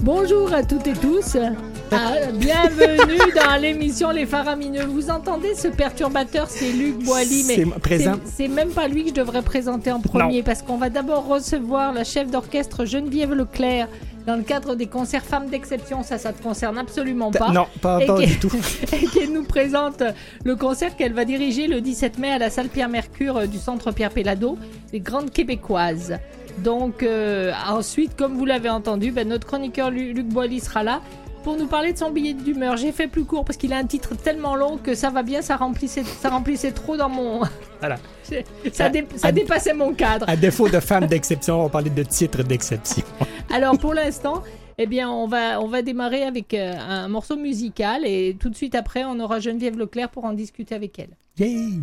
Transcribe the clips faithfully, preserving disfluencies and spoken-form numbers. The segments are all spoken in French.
Bonjour à toutes et tous. Ah, bienvenue dans l'émission Les Faramineux. Vous entendez ce perturbateur, c'est Luc Boilly, mais c'est, présent. c'est, c'est même pas lui que je devrais présenter en premier, non. Parce qu'on va d'abord recevoir la chef d'orchestre Geneviève Leclerc dans le cadre des concerts Femmes d'Exception. Ça, ça te concerne absolument pas. Non, pas, pas du tout. Et qu'elle nous présente le concert qu'elle va diriger le dix-sept mai à la salle Pierre-Mercure du centre Pierre-Péladeau, les Grandes Québécoises. Donc euh, ensuite, comme vous l'avez entendu, ben, notre chroniqueur Luc Boilly sera là pour nous parler de son billet d'humeur. J'ai fait plus court parce qu'il a un titre tellement long que ça va bien, ça remplissait, ça remplissait trop dans mon... Voilà. ça, dé, ça à, dépassait mon cadre. À défaut de Femmes d'Exception, on parlait de titres d'exception. Alors pour l'instant, eh bien, on va, on va démarrer avec euh, un morceau musical et tout de suite après, on aura Geneviève Leclerc pour en discuter avec elle. Yay!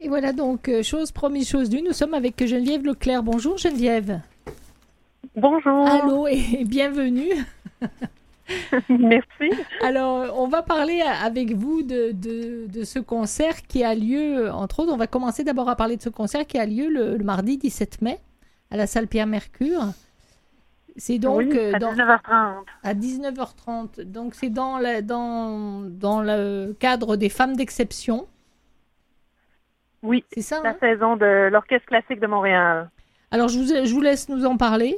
voilà donc, euh, chose promise, chose due, nous sommes avec Geneviève Leclerc. Bonjour Geneviève. Bonjour. Allô et bienvenue. Merci. Alors, on va parler avec vous de, de, de ce concert qui a lieu, entre autres, on va commencer d'abord à parler de ce concert qui a lieu le, le mardi dix-sept mai à la salle Pierre-Mercure. C'est donc oui, euh, à dans, dix-neuf heures trente. à dix-neuf heures trente. Donc, c'est dans, la, dans, dans le cadre des Femmes d'Exception. Oui, c'est ça. La hein? saison de l'Orchestre classique de Montréal. Alors, je vous, je vous laisse nous en parler.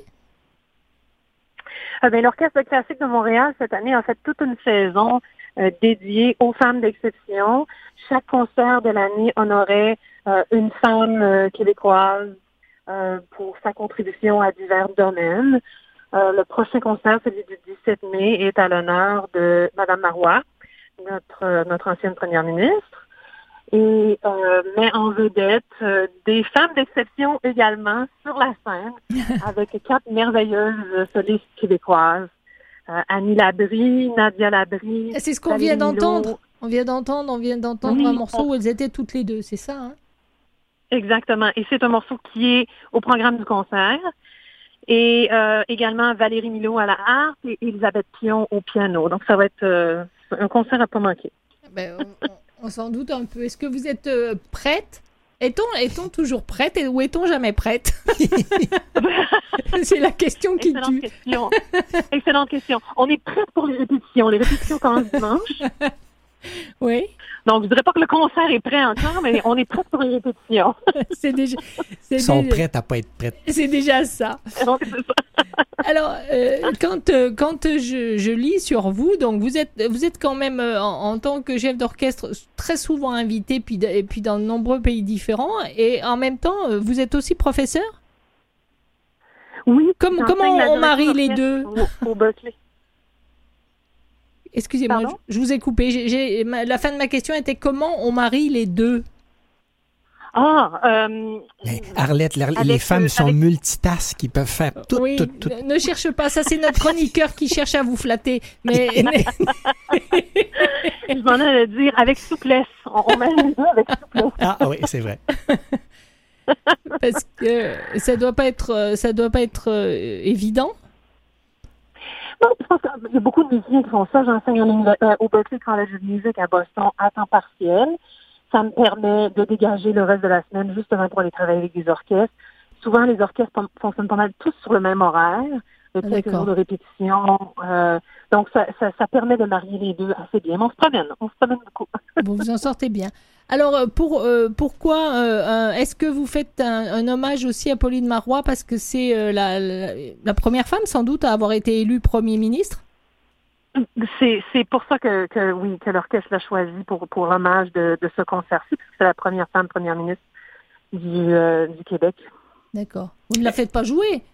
Ah, ben, L'Orchestre classique de Montréal, cette année, a fait toute une saison euh, dédiée aux femmes d'exception. Chaque concert de l'année honorait euh, une femme euh, québécoise euh, pour sa contribution à divers domaines. Euh, le prochain concert, celui du dix-sept mai, est à l'honneur de Madame Marois, notre, euh, notre ancienne première ministre, et euh, met en vedette euh, des femmes d'exception également sur la scène, avec quatre merveilleuses solistes québécoises. Euh, Annie Labrie, Nadia Labrie. C'est ce qu'on vient d'entendre. On vient d'entendre, on vient d'entendre oui, un morceau on... où elles étaient toutes les deux, c'est ça, hein? Exactement. Et c'est un morceau qui est au programme du concert. Et euh, également Valérie Milot à la harpe et Elisabeth Pion au piano. Donc, ça va être euh, un concert à pas manquer. Ben, on, on, on s'en doute un peu. Est-ce que vous êtes euh, prête? Est-on, est-on toujours prête ou est-on jamais prête? C'est la question qui Excellente tue. Question. Excellente question. On est prête pour les répétitions. Les répétitions commencent dimanche. Oui. Donc, je dirais pas que le concert est prêt encore, mais on est prête pour les répétitions. C'est déjà. C'est Ils sont déjà, prêts à pas être prêtes. C'est déjà ça. Donc, c'est ça. Alors, euh, quand, euh, quand je, je lis sur vous, donc vous êtes, vous êtes quand même, euh, en, en tant que chef d'orchestre, très souvent invité, puis, de, et puis dans de nombreux pays différents, et en même temps, euh, vous êtes aussi professeur? Oui. Comme, comment on marie les deux? Au, au Berkeley. Excusez-moi, je, je vous ai coupé. J'ai, j'ai, ma, la fin de ma question était comment on marie les deux? Ah, euh, Mais Arlette, les, les femmes euh, sont avec... multitasques, ils peuvent faire tout, oui, tout, tout. Ne, ne cherche pas, ça c'est notre chroniqueur qui cherche à vous flatter. Mais, mais... je m'en allais dire avec souplesse. On, on met les deux avec souplesse. Ah oui, c'est vrai. Parce que ça doit pas être, ça doit pas être euh, évident. Non, je pense qu'il y a beaucoup de musiciens qui font ça. J'enseigne euh, au Berklee College of Music à Boston à temps partiel. Ça me permet de dégager le reste de la semaine justement pour aller travailler avec des orchestres. Souvent, les orchestres fonctionnent pas mal tous sur le même horaire, avec quelques jours de répétition. Euh, donc, ça, ça, ça permet de marier les deux assez bien. Mais on se promène, on se promène beaucoup. Bon, vous en sortez bien. Alors, pour, euh, pourquoi euh, est-ce que vous faites un, un hommage aussi à Pauline Marois parce que c'est euh, la, la, la première femme, sans doute, à avoir été élue Premier ministre? C'est, c'est pour ça que, que oui, que l'orchestre l'a choisi pour, pour l'hommage de, de ce concert-ci, parce que c'est la première femme première ministre du, euh, du Québec. D'accord. Vous ne la faites pas jouer?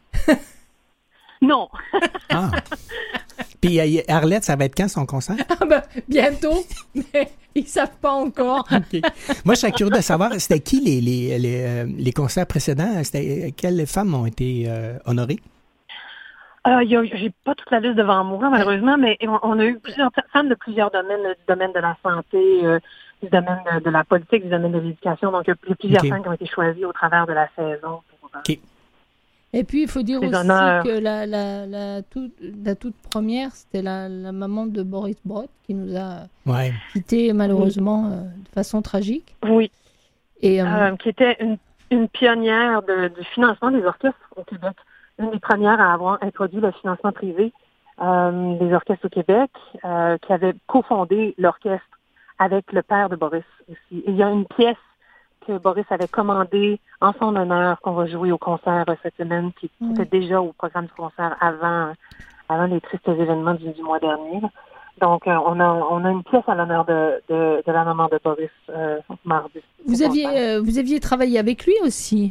Non. Ah. Puis euh, Arlette, ça va être quand son concert? Ah ben, bientôt, mais ils ne savent pas encore. Okay. Moi, je serais curieux de savoir, c'était qui les, les, les, euh, les concerts précédents? C'était, quelles femmes ont été euh, honorées? Euh, y a, j'ai pas toute la liste devant moi, malheureusement, mais on, on a eu plusieurs femmes de plusieurs domaines, du domaine de la santé, euh, du domaine de, de la politique, du domaine de l'éducation. Donc, il y a plusieurs okay. femmes qui ont été choisies au travers de la saison. Pour, euh, OK. Et puis, il faut dire aussi honneurs. que la, la, la, toute, la toute première, c'était la, la maman de Boris Brott qui nous a ouais. quittés malheureusement oui. euh, de façon tragique. Oui. Et, euh, euh, qui était une, une pionnière de, du financement des orchestres au Québec. Une des premières à avoir introduit le financement privé euh, des orchestres au Québec, euh, qui avait cofondé l'orchestre avec le père de Boris aussi. Et il y a une pièce que Boris avait commandée en son honneur qu'on va jouer au concert cette semaine, qui oui. était déjà au programme du concert avant, avant les tristes événements du, du mois dernier. Donc, euh, on, a, on a une pièce à l'honneur de, de, de la maman de Boris euh, mardi. Vous aviez, euh, vous aviez travaillé avec lui aussi?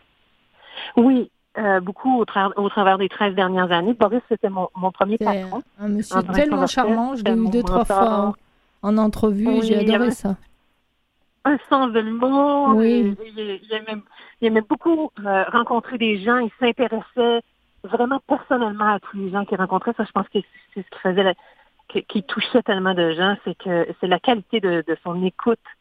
Oui. Euh, beaucoup au, tra- au travers des treize dernières années. Boris, c'était mon, mon premier c'est patron. Un monsieur tellement charmant. Je l'ai eu deux, trois fois en, en entrevue. Oui, j'ai adoré un, ça. Un sens de l'humour. Oui. Il, il, il, aimait, il aimait beaucoup euh, rencontrer des gens. Il s'intéressait vraiment personnellement à tous les gens qu'il rencontrait. Ça, je pense que c'est ce qui faisait, la, qui, qui touchait tellement de gens. C'est que c'est la qualité de, de son écoute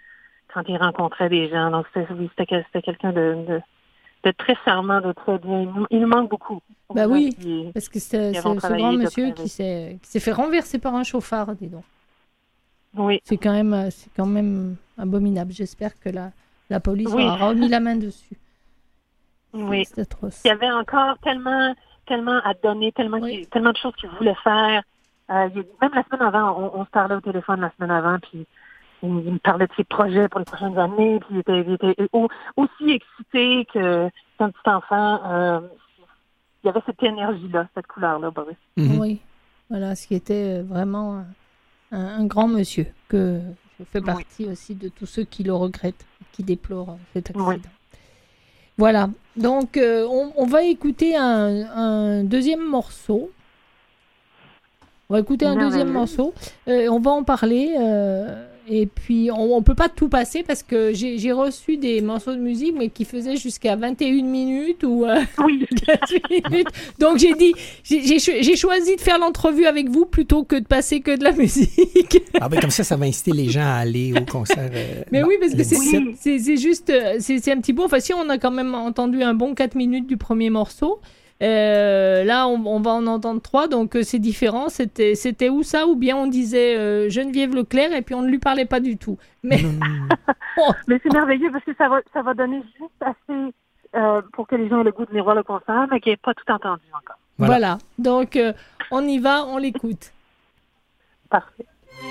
quand il rencontrait des gens. Donc, c'était, oui, c'était, c'était quelqu'un de, de, de très charmant, de très bien. Il nous, il nous manque beaucoup. Bah oui, qui, parce que c'est, qui c'est ce travaillé, grand monsieur qui qui s'est, qui s'est fait renverser par un chauffard, dis donc. Oui. C'est quand même, c'est quand même abominable. J'espère que la, la police Oui. aura remis la main dessus. Oui. C'est atroce. Il y avait encore tellement, tellement à donner, tellement, oui. qu'il, tellement de choses qu'il voulait faire. Euh, il, même la semaine avant, on, on se parlait au téléphone la semaine avant, puis il, il me parlait de ses projets pour les prochaines années, puis il était, il était au, aussi excité que qu'un petit enfant. Euh, il y avait cette énergie-là, cette couleur-là, Boris. Mm-hmm. Oui, voilà, ce qui était vraiment un, un grand monsieur, que je fais partie oui. aussi de tous ceux qui le regrettent, qui déplorent cet accident. Oui. Voilà, donc euh, on, on va écouter un, un deuxième morceau. On va écouter un non, deuxième non. morceau. Euh, on va en parler. Euh, et puis, on ne peut pas tout passer parce que j'ai, j'ai reçu des morceaux de musique, mais qui faisaient jusqu'à vingt et une minutes ou euh, oui. dix-huit minutes. Donc, j'ai dit, j'ai, j'ai, j'ai choisi de faire l'entrevue avec vous plutôt que de passer que de la musique. Ah ben comme ça, ça va inciter les gens à aller au concert. Euh, mais non, oui, parce que c'est, oui. c'est, c'est juste, c'est, c'est un petit peu. Enfin, si on a quand même entendu un bon quatre minutes du premier morceau. Euh, là, on, on va en entendre trois, donc euh, c'est différent. C'était, c'était où ça? Ou bien on disait euh, Geneviève Leclerc et puis on ne lui parlait pas du tout. Mais, oh. Mais c'est merveilleux parce que ça va, ça va donner juste assez euh, pour que les gens aient le goût de venir voir le concert, mais qu'ils n'aient pas tout entendu encore. Voilà. voilà. Donc, euh, on y va, on l'écoute. Parfait.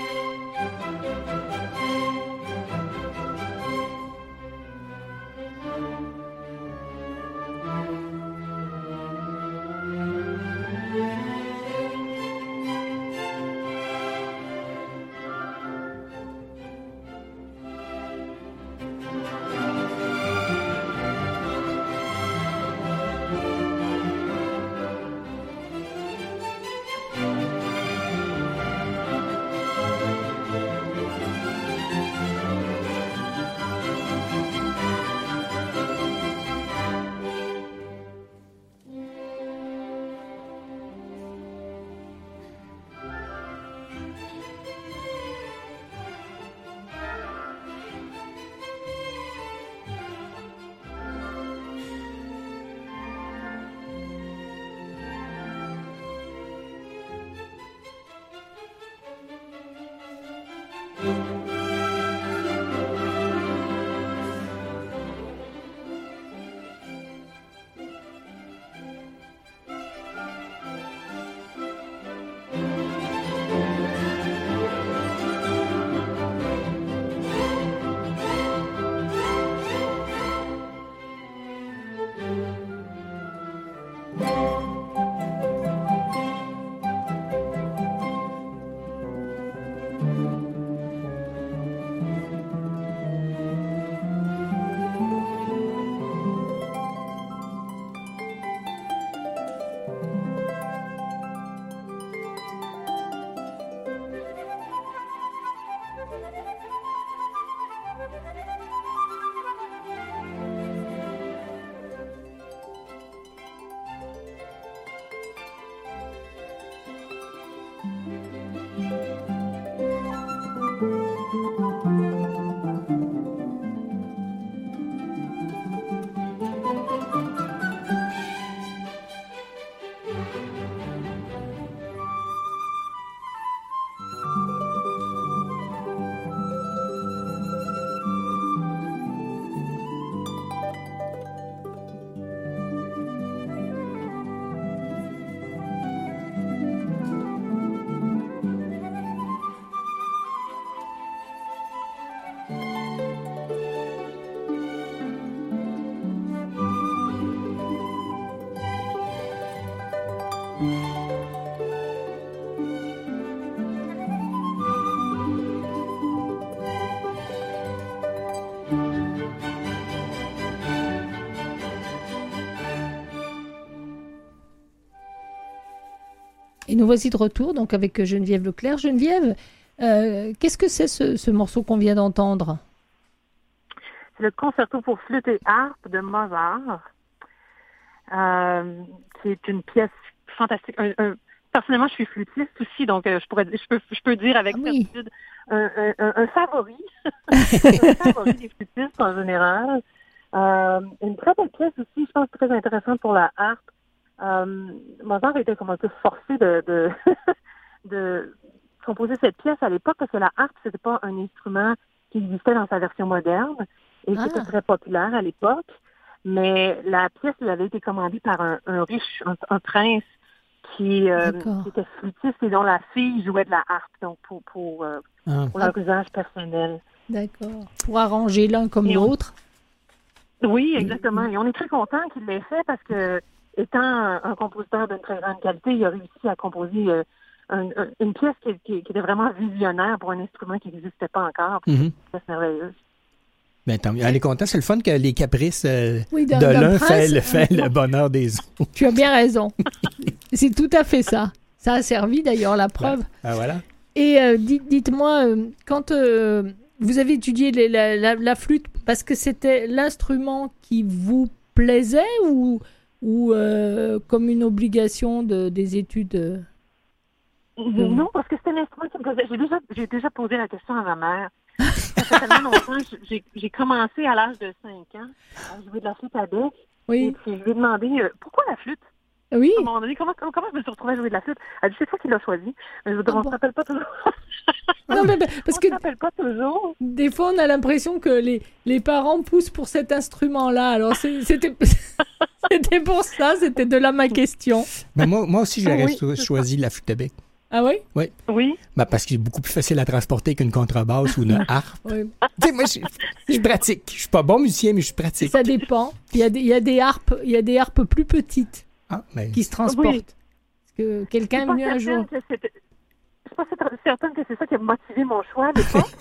Et nous voici de retour donc avec Geneviève Leclerc. Geneviève, euh, qu'est-ce que c'est ce, ce morceau qu'on vient d'entendre? C'est le concerto pour flûte et harpe de Mozart, euh, qui est une pièce fantastique. Un, un, personnellement, je suis flûtiste aussi, donc euh, je pourrais, je peux, je peux dire avec Ah oui. certitude un, un, un, un favori, un favori des flûtistes en général. Euh, une très belle pièce aussi, je pense très intéressante pour la harpe. Euh, Mozart était comme un peu forcé de, de, de composer cette pièce à l'époque parce que la harpe, c'était pas un instrument qui existait dans sa version moderne et qui Ah. était très populaire à l'époque. Mais la pièce lui avait été commandée par un, un riche, un, un prince qui, euh, D'accord. qui était flûtiste et dont la fille jouait de la harpe, donc pour, pour, euh, Ah. pour leur usage personnel. D'accord. Pour arranger l'un comme Et on- l'autre. Oui, exactement. Et on est très content qu'il l'ait fait parce que, étant un, un compositeur d'une très grande qualité, il a réussi à composer euh, un- un- une pièce qui, qui- qui était vraiment visionnaire pour un instrument qui n'existait pas encore. Mhm. C'est une pièce merveilleuse. Ben, tant mieux. Elle est contente. C'est le fun que les caprices euh, Oui, d'un- de d'un l'un prince. fait, le, fait le bonheur des autres. Tu as bien raison. C'est tout à fait ça. Ça a servi d'ailleurs, la preuve. Ah, voilà. Et euh, dites, dites-moi, euh, quand euh, vous avez étudié les- la, la- la flûte, parce que c'était l'instrument qui vous plaisait ou, ou euh, comme une obligation de, des études euh, Non, parce que c'était l'instrument qui me plaisait. J'ai déjà, j'ai déjà posé la question à ma mère. Ça fait tellement longtemps. J'ai, j'ai commencé à l'âge de cinq ans à jouer de la flûte à bec. Et Oui, puis, je lui ai demandé euh, pourquoi la flûte? oui. À un moment donné, comment, comment, comment je me suis retrouvée à jouer de la flûte? Elle dit, c'est toi qui l'as choisi. Mais je veux dire, Ah on bon? ne se rappelle pas toujours. Non, mais, mais- parce on que se rappelle pas toujours. des fois, on a l'impression que les, les parents poussent pour cet instrument-là. Alors, c'est- c'était, c'était pour ça, c'était de là ma question. Ben, moi, moi aussi, j'aurais Oui, cho- c'est choisi la flûte à bec. Ah oui? Oui. Ben, parce que c'est beaucoup plus facile à transporter qu'une contrebasse ou une harpe. Oui. Tu sais, moi, je je suis pratique. Je suis pas bon musicien, mais je suis pratique. Ça dépend. Il y a des, il y a des harpes, il y a des harpes plus petites Ah, ben, qui se transportent. Oui. Parce que quelqu'un Je est suis pas venu un certaine jour. que c'était- je suis pas cer- certaine que c'est ça qui a motivé mon choix à l'époque.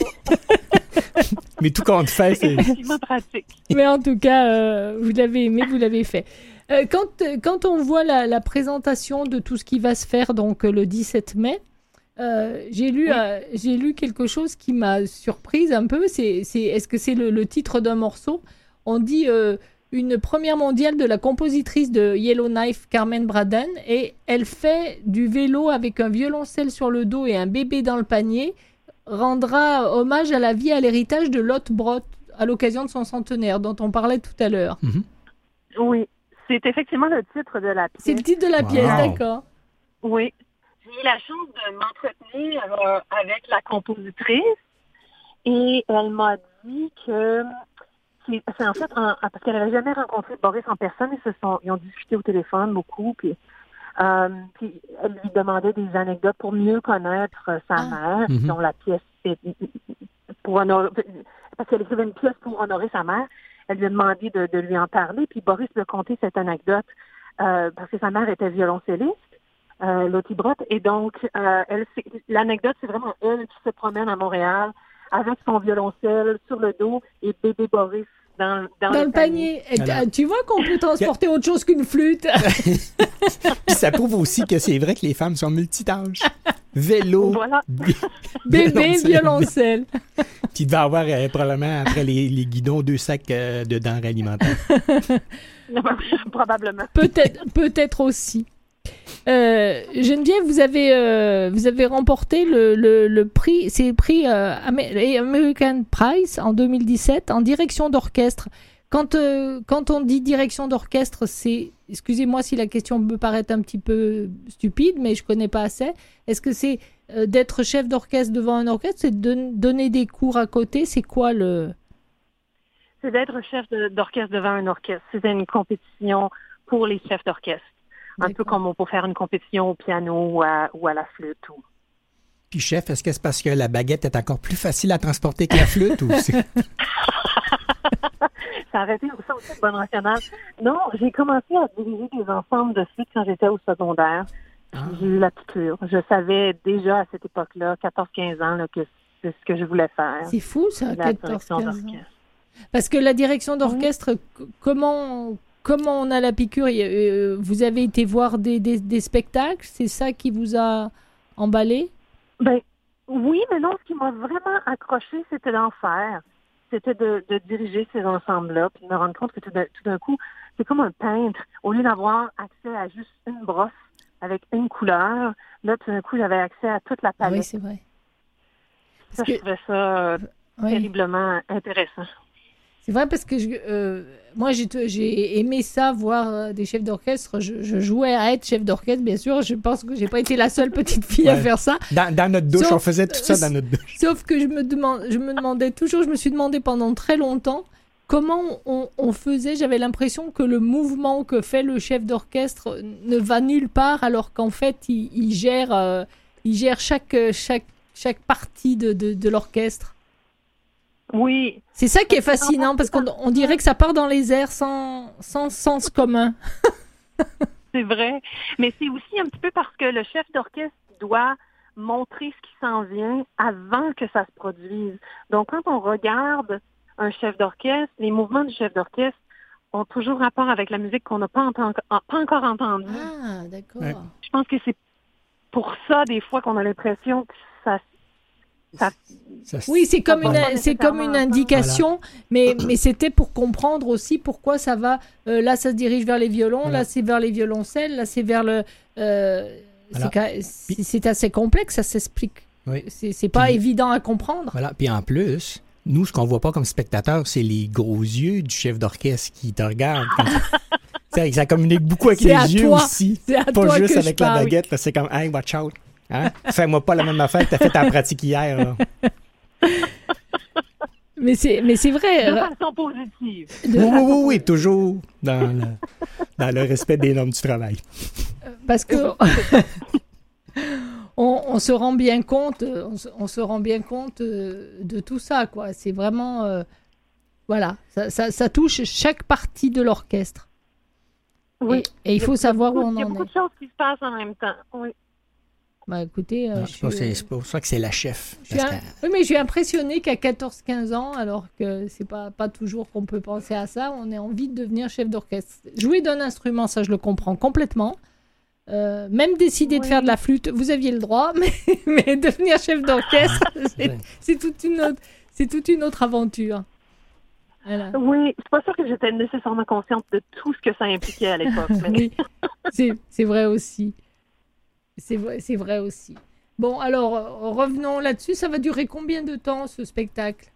mais tout compte fait, C'est c'est... effectivement pratique. Mais en tout cas, euh, vous l'avez aimé, vous l'avez fait. Euh, quand, euh, quand on voit la, la présentation de tout ce qui va se faire donc euh, le dix-sept mai, euh, j'ai lu, Oui. euh, j'ai lu quelque chose qui m'a surprise un peu. C'est, c'est, est-ce que c'est le, le titre d'un morceau? On dit euh, une première mondiale de la compositrice de Yellowknife, Carmen Braden, et elle fait du vélo avec un violoncelle sur le dos et un bébé dans le panier, rendra hommage à la vie et à l'héritage de Lotte Brott à l'occasion de son centenaire dont on parlait tout à l'heure. Mhm. Oui. C'est effectivement le titre de la pièce. C'est le titre de la Wow. pièce, d'accord. Oui. J'ai eu la chance de m'entretenir euh, avec la compositrice et elle m'a dit que c'est, c'est en fait en- parce qu'elle n'avait jamais rencontré Boris en personne. Ils se sont, ils ont discuté au téléphone beaucoup, puis, euh, puis elle lui demandait des anecdotes pour mieux connaître euh, sa Ah. mère, Mhm. dont la pièce est- pour honorer, parce qu'elle écrivait une pièce pour honorer sa mère. Elle lui a demandé de, de lui en parler, puis Boris lui a conté cette anecdote euh, parce que sa mère était violoncelliste. Euh, Lotte Brott. Et donc, euh, elle, c'est- l'anecdote, c'est vraiment elle qui se promène à Montréal avec son violoncelle sur le dos et bébé Boris dans, dans, Dans le panier. Et Voilà. t- tu vois qu'on peut transporter autre chose qu'une flûte. Puis ça prouve aussi que c'est vrai que les femmes sont multitâches. Vélo, Voilà. bi- Bébé, violoncelle. Puis il devait avoir euh, probablement, après les, les guidons, deux sacs euh, de denrées alimentaires. Probablement. Peut-être, peut-être aussi. Euh, Geneviève, vous avez, euh, vous avez remporté le, le, le prix, c'est le prix euh, Amer- American Prize en deux mille dix-sept en direction d'orchestre. Quand, euh, quand on dit direction d'orchestre, c'est, excusez-moi si la question me paraît un petit peu stupide, mais je connais pas assez. Est-ce que c'est euh, d'être chef d'orchestre devant un orchestre, c'est de don- donner des cours à côté? C'est quoi le... C'est d'être chef de- d'orchestre devant un orchestre. C'était une compétition pour les chefs d'orchestre. Un peu D'accord. comme on peut faire une compétition au piano ou à, ou à la flûte. Ou... Puis chef, est-ce que c'est parce que la baguette est encore plus facile à transporter que la flûte ou c'est... Ça aurait été ça aussi une bonne rationale. Non, j'ai commencé à diriger des ensembles de flûte quand j'étais au secondaire. Puis Ah. j'ai eu la piqûre. Je savais déjà à cette époque-là, quatorze quinze ans, là, que c'est ce que je voulais faire. C'est fou ça, la quatorze direction quinze ans. d'orchestre. Parce que la direction d'orchestre, c- comment, comment on a la piqûre? Il y a- euh, Vous avez été voir des, des, des spectacles? C'est ça qui vous a emballé? Ben oui, mais non, ce qui m'a vraiment accroché, c'était d'en faire. C'était de, de diriger ces ensembles-là, puis de me rendre compte que tout d'un, tout d'un coup, c'est comme un peintre. Au lieu d'avoir accès à juste une brosse avec une couleur. Là, tout d'un coup, j'avais accès à toute la Ah palette. oui, c'est vrai. Ça, que- je trouvais ça euh, Oui. terriblement intéressant. C'est vrai parce que je, euh, moi j'ai, j'ai aimé ça, voir euh, des chefs d'orchestre. Je, je jouais à être chef d'orchestre, bien sûr. Je pense que j'ai pas été la seule petite fille à Ouais. faire ça. Dans, dans notre douche, Sauf- on faisait tout ça dans notre douche. Sauf que je me, demande, je me demandais toujours, je me suis demandé pendant très longtemps comment on, on faisait. J'avais l'impression que le mouvement que fait le chef d'orchestre ne va nulle part, alors qu'en fait il, il gère, euh, il gère chaque, chaque, chaque partie de, de, de l'orchestre. Oui, C'est ça qui est fascinant, parce qu'on on dirait que ça part dans les airs sans, sans sens commun. c'est vrai. Mais c'est aussi un petit peu parce que le chef d'orchestre doit montrer ce qui s'en vient avant que ça se produise. Donc, quand on regarde un chef d'orchestre, les mouvements du chef d'orchestre ont toujours rapport avec la musique qu'on n'a pas, enten- pas encore entendue. Ah, d'accord. Ouais. Je pense que c'est pour ça, des fois, qu'on a l'impression que ça... ça Ça, Oui, c'est comme, Ça va pas une, c'est comme une nécessairement indication, mais, mais c'était pour comprendre aussi pourquoi ça va. euh, là, ça se dirige vers les violons, Voilà. là, c'est vers les violoncelles, là, c'est vers le. euh, Voilà. c'est, ca- c'est, c'est assez complexe, ça s'explique. Oui. C'est, c'est pas Puis- évident à comprendre. Voilà. Puis en plus, nous, ce qu'on voit pas comme spectateur, c'est les gros yeux du chef d'orchestre qui te regarde. Quand tu sais, ça communique beaucoup avec C'est à les yeux toi. aussi. C'est à Pas toi juste que je avec la parle. baguette. là, C'est comme, hey, watch out. Hein? Fais-moi pas la même affaire que t'as fait en pratique hier. Là. Mais c'est, mais c'est vrai. de euh, façon positive. de- Oui, oui, oui, oui, toujours dans le, dans le respect des normes du travail. Parce que on, on se rend bien compte, euh, on se, on se rend bien compte euh, de tout ça, quoi. C'est vraiment, euh, voilà, ça, ça, ça touche chaque partie de l'orchestre. Oui. Et, et il faut savoir où on Il y a en beaucoup est. de choses qui se passent en même temps. Oui. Bah, écoutez, euh, Ah, je c'est, pour, suis, c'est- euh, c'est pour ça que c'est la chef. je suis Parce un- que- oui, mais je suis impressionnée qu'à quatorze quinze ans, alors que c'est pas, pas toujours qu'on peut penser à ça, on ait envie de devenir chef d'orchestre. Jouer d'un instrument, ça je le comprends complètement. Euh, même décider de Oui. faire de la flûte, vous aviez le droit, mais, mais devenir chef d'orchestre, c'est, Ouais. c'est toute une autre, c'est toute une autre aventure. Voilà. Oui, c'est pas sûr que j'étais nécessairement consciente de tout ce que ça impliquait à l'époque. mais- Oui, c'est, c'est vrai aussi. C'est vrai, c'est vrai aussi. Bon, alors, euh, revenons là-dessus. Ça va durer combien de temps, ce spectacle?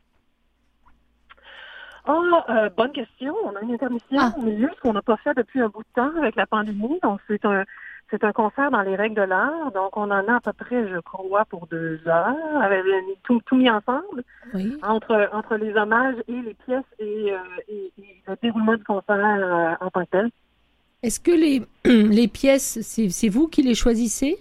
Ah, euh, bonne question. On a une intermission Ah. au milieu, ce qu'on n'a pas fait depuis un bout de temps avec la pandémie. Donc, c'est un, c'est un concert dans les règles de l'art. Donc, on en a à peu près, je crois, pour deux heures, avec tout, tout mis ensemble, Oui. entre, entre les hommages et les pièces et, euh, et, et le déroulement du concert euh, en tant que tel. Est-ce que les, les pièces, c'est, c'est vous qui les choisissez?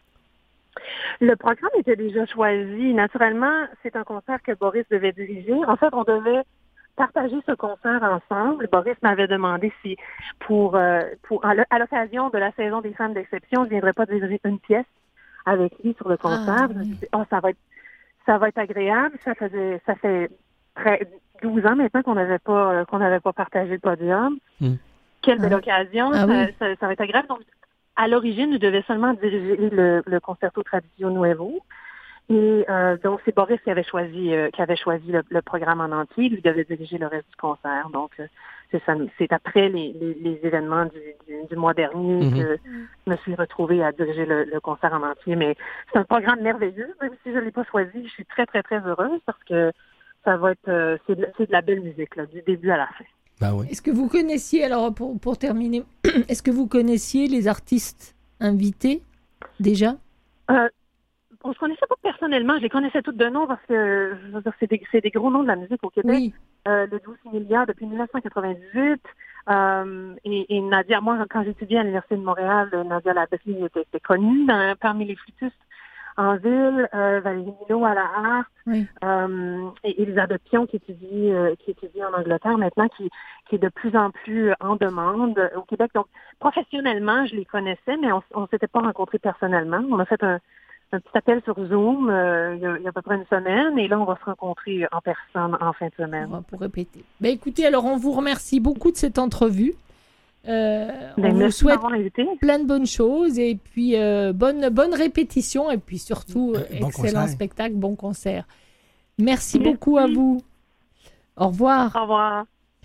Le programme était déjà choisi. Naturellement, c'est un concert que Boris devait diriger. En fait, on devait partager ce concert ensemble. Boris m'avait demandé si, pour, euh, pour à l'o- à l'occasion de la saison des femmes d'exception, je ne viendrais pas diriger une pièce avec lui sur le concert. Ah, Je me suis oui. dit, oh, ça va être, ça va être agréable. Ça faisait, ça fait très, douze ans maintenant qu'on n'avait pas, euh, qu'on n'avait pas partagé le podium. Mm. Quelle belle Ah. occasion. Ah ça, oui. ça, ça va être agréable. Donc, à l'origine, je devais seulement diriger le, le concerto Tradition Nuevo. Et euh, donc, c'est Boris qui avait choisi euh, qui avait choisi le, le programme en entier. Lui devait diriger le reste du concert. Donc, euh, c'est ça. C'est après les, les, les événements du, du, du mois dernier Mhm. que je me suis retrouvée à diriger le, le concert en entier. Mais c'est un programme merveilleux. Même si je ne l'ai pas choisi, je suis très, très, très heureuse parce que ça va être... euh, c'est, de, c'est de la belle musique, là, du début à la fin. Ben oui. Est-ce que vous connaissiez, alors pour, pour terminer, est-ce que vous connaissiez les artistes invités déjà? Euh, on se connaissait pas personnellement, je les connaissais toutes de nom parce que je veux dire, c'est, des, c'est des gros noms de la musique au Québec. Oui. Euh, le douze milliards depuis dix-neuf cent quatre-vingt-dix-huit. Euh, et, et Nadia, moi, quand j'étudiais à l'Université de Montréal, Nadia Labrie était, était connue dans- parmi les flûtistes en ville, euh, Valérie Milo à la harpe, Oui. euh, et Elisabeth Pion qui étudie, euh, qui étudie en Angleterre maintenant, qui, qui est de plus en plus en demande au Québec. Donc, professionnellement, je les connaissais, mais on ne s'était pas rencontrés personnellement. On a fait un, un petit appel sur Zoom euh, il, y a, il y a à peu près une semaine, et là, on va se rencontrer en personne en fin de semaine. On va pour répéter. Ben, écoutez, alors on vous remercie beaucoup de cette entrevue. Euh, on Ben, vous merci de souhaite m'avoir invité. plein de bonnes choses et puis euh, bonne, bonne répétition et puis surtout Euh, euh, bon excellent concert. spectacle, bon concert. Merci, Merci. beaucoup à vous. Au revoir. Au revoir.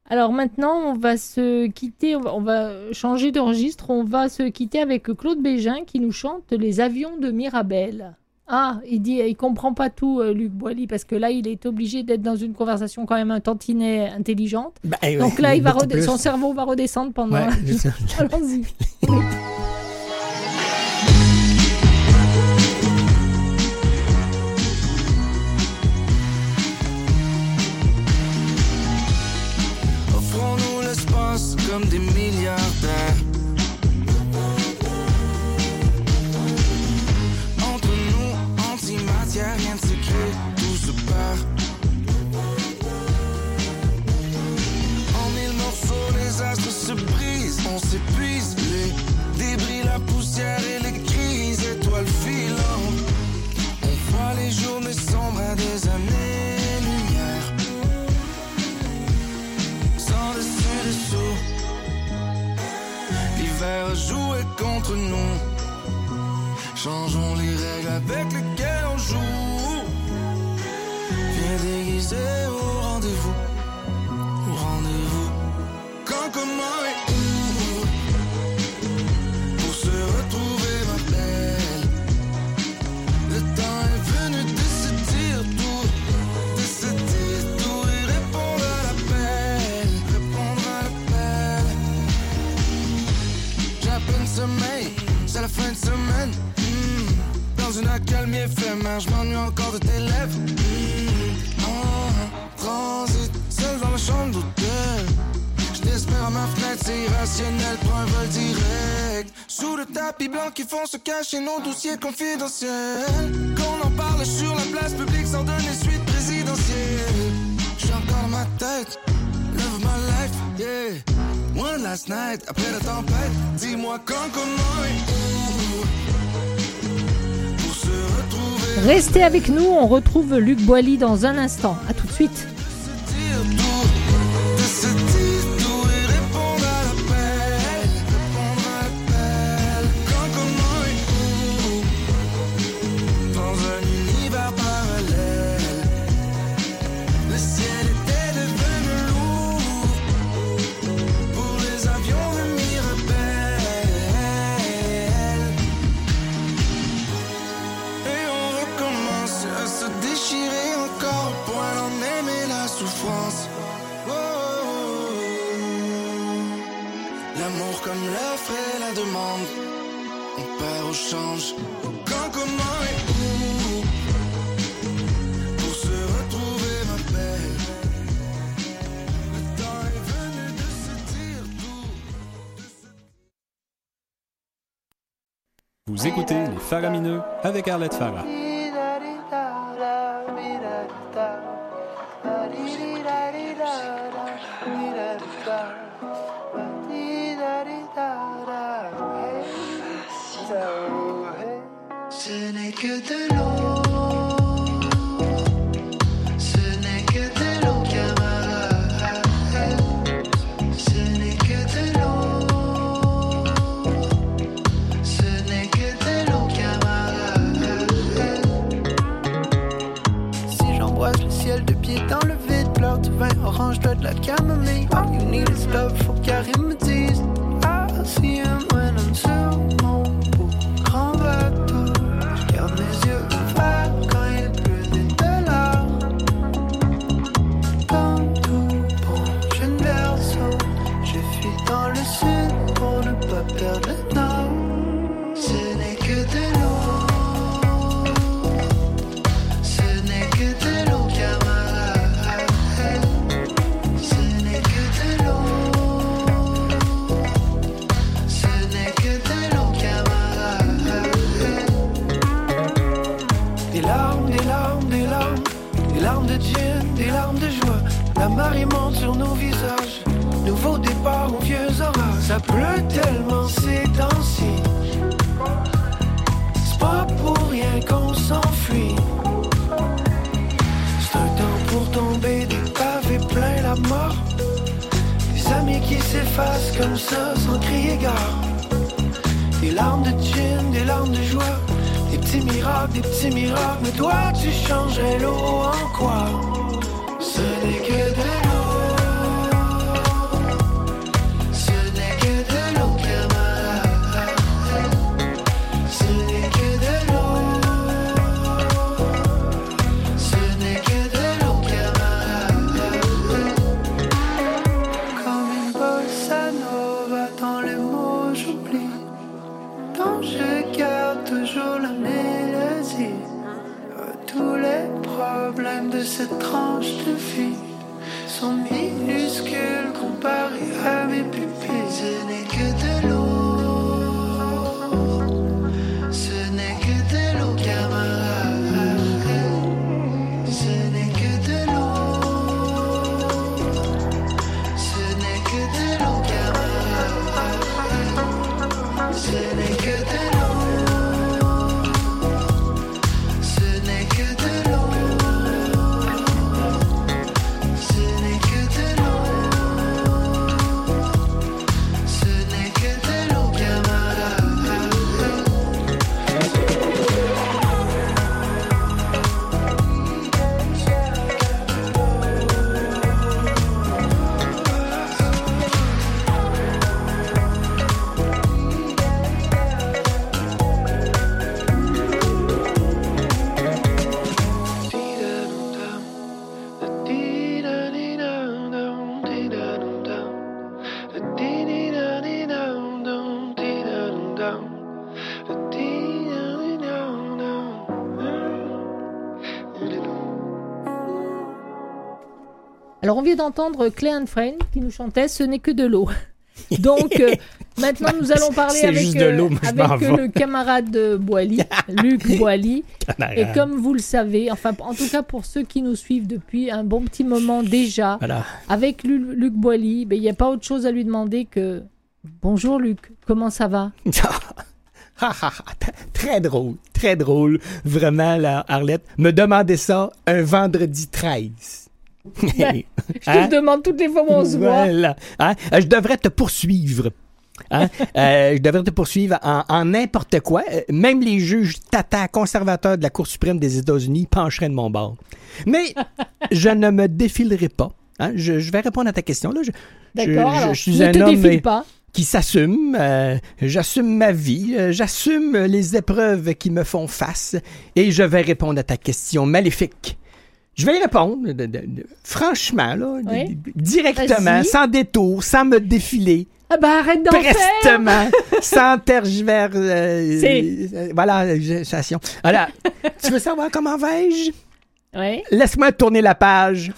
Alors maintenant, on va se quitter, on va, on va changer de registre, on va se quitter avec Claude Bégin qui nous chante Les avions de Mirabel. Ah, il dit, il comprend pas tout, euh, Luc Boilly, parce que là, il est obligé d'être dans une conversation quand même un tantinet intelligente. Ben, ouais, Donc là, il va beaucoup rede- plus. son cerveau va redescendre pendant... Ouais, c'est ça. Allons-y. Offrons-nous l'espace comme des milliardaires. Entre nous, antimatière, rien de secret, tout se perd. En mille morceaux, les astres se brisent, on s'épuise. Les débris, la poussière et les crises, étoiles filantes. On voit les journées sombres à des années-lumière. Sans dessus-dessous, l'hiver a joué contre nous. Changeons les règles avec lesquelles on joue. Viens déguisé au rendez-vous, au rendez-vous. Quand, comment et où, pour se retrouver ma belle. Le temps est venu de se dire tout, de se dire tout et répondre à l'appel, répondre à l'appel. J'ai à peine sommeil, c'est la fin de semaine. Mmh. Dans une accalmie éphémère, je m'ennuie encore de tes lèvres. Mmh. Oh, transit, seul dans la chambre d'hôtel. Je t'espère à ma fenêtre, c'est irrationnel, prends un vol direct. Sous le tapis blanc qui font se cacher nos dossiers confidentiels. Qu'on en parle sur la place publique sans donner suite présidentielle. J'suis encore dans ma tête, love of my life, yeah. One last night, après la tempête, dis-moi quand, comment et où. Pour se retrouver. Restez avec nous, on retrouve Luc Boilly dans un instant. À tout de suite. De se dire tout, de se dire tout et répondre à l'appel, répondre à l'appel. Quand, comment et où, dans un univers parallèle, le ciel était devenu lourd pour les avions de Mirabel. Et on recommence à se déchirer encore au point d'en aimer la souffrance. Oh, oh, oh. L'amour comme l'offre et la demande, on perd au change. Quand, comment et où, pour se retrouver ma belle. Le temps est venu de se dire tout. Vous écoutez Les Faramineux avec Arlette Farah. Ce n'est que de l'eau, ce n'est que de l'eau, camarade. Ce n'est que de l'eau, ce n'est que de l'eau, camarade. Si j'embrasse le ciel de pied dans le vide, pleure du vin orange, toi de la camomille. All you need is love, faut qu'Arim me dise I see him when I'm sur mon beau grand bateau. Garde mes yeux ouverts quand il pleut des dollars. Comme tout bon jeune berceau, je fuis dans le sud pour ne pas perdre le nord. Ce n'est que de l'eau, ce n'est que de l'eau, camarade. Ce n'est que de l'eau, ce n'est que de l'eau, camarade. Des larmes, des larmes, des larmes, des larmes de gin, des larmes de joie. La marée monte sur nos visages, nouveau départ aux vieux orages. Ça pleut tellement ces temps-ci, c'est pas pour rien qu'on s'enfuit. C'est un temps pour tomber, des pavés plein la mort. Des amis qui s'effacent comme ça sans crier gare. Des larmes de gin, des larmes de joie. Des petits miracles, des petits miracles. Mais toi tu changerais l'eau en quoi? Ce n'est que de l'eau, cette tranche de vie sont minuscules comparées à mes pupilles. Ce n'est que de l'eau. Ce n'est que de l'eau, camarade. Ce n'est que de l'eau. Ce n'est que de l'eau, camarade. Ce n'est que de l'eau. Ce n'est que de l'eau. Ce n'est que de l'eau. Ce n'est que de l'eau, camarade. Alors, on vient d'entendre Clay and Friend qui nous chantait « Ce n'est que de l'eau ». Donc, euh, maintenant, nous allons parler C'est avec, juste de l'eau, moi, je avec m'en euh, vais. le camarade de Boily, Luc Boily. Camarade. Et comme vous le savez, enfin, en tout cas pour ceux qui nous suivent depuis un bon petit moment déjà, Voilà. avec Lu- Luc Boily, ben, il n'y a pas autre chose à lui demander que « Bonjour Luc, comment ça va ?» Ah, ah, ah, t- très drôle, très drôle. Vraiment, là, Arlette, me demander ça un vendredi treize. Ben, Je te Hein? le demande toutes les fois où on se voit. Voilà. Hein? Euh, Je devrais te poursuivre. Hein? Euh, je devrais te poursuivre en en n'importe quoi. Euh, Même les juges tata conservateurs de la Cour suprême des États-Unis pencheraient de mon bord. Mais je ne me défilerai pas. Hein? Je, je vais répondre à ta question. Là. Je, D'accord, je- je alors, suis ne un te homme défile pas. qui s'assume. Euh, j'assume ma vie. euh, j'assume les épreuves qui me font face. Et je vais répondre à ta question maléfique. Je vais y répondre, de- de- de- franchement, là, de- Oui. de- directement, Vas-y. sans détour, sans me défiler, Ah bah arrête d'en faire. prestement, sans tergiver. euh, C'est- euh, voilà, gestation. Voilà. Tu veux savoir comment vais-je? Ouais. Laisse-moi tourner la page.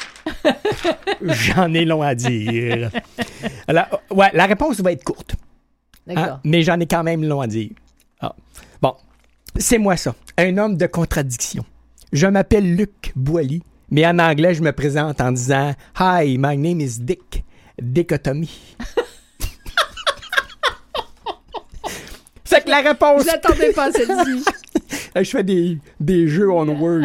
J'en ai long à dire. Alors, ouais, la réponse va être courte. D'accord. Hein, mais j'en ai quand même long à dire. Ah. Bon, c'est moi ça, un homme de contradiction. Je m'appelle Luc Boily, mais en anglais, je me présente en disant « Hi, my name is Dick. Dichotomie. » Fait que la réponse... Je l'attendais pas celle-ci. Je fais des, des jeux on Word.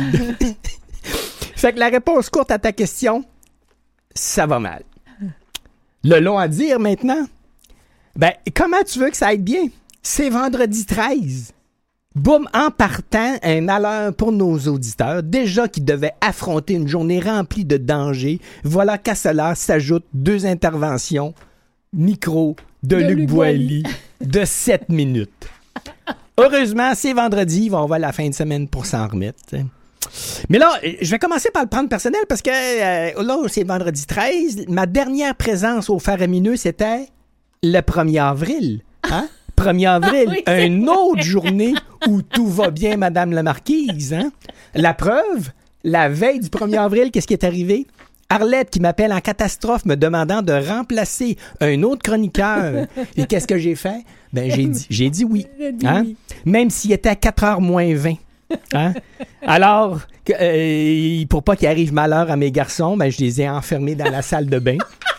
Fait que la réponse courte à ta question, ça va mal. Le long à dire maintenant, ben, comment tu veux que ça aille bien? C'est vendredi treize. Boum, en partant, un malheur pour nos auditeurs, déjà qui devaient affronter une journée remplie de dangers. Voilà qu'à cela s'ajoutent deux interventions micro de, De Luc Luc Boily de sept minutes. Heureusement, c'est vendredi, on va à la fin de semaine pour s'en remettre. t'sais. Mais là, je vais commencer par le prendre personnel parce que euh, là, c'est vendredi treize. Ma dernière présence au Faramineux, c'était le premier avril. Hein? premier avril, Oui, c'est une autre journée où tout va bien, Madame la Marquise. Hein? La preuve, la veille du premier avril, qu'est-ce qui est arrivé? Arlette qui m'appelle en catastrophe me demandant de remplacer un autre chroniqueur. Et qu'est-ce que j'ai fait? Ben, j'ai dit, j'ai dit oui. J'ai dit Hein? oui. Même s'il était à quatre heures moins vingt. Hein? Alors, que, euh, pour pas qu'il arrive malheur à mes garçons, ben, je les ai enfermés dans la salle de bain.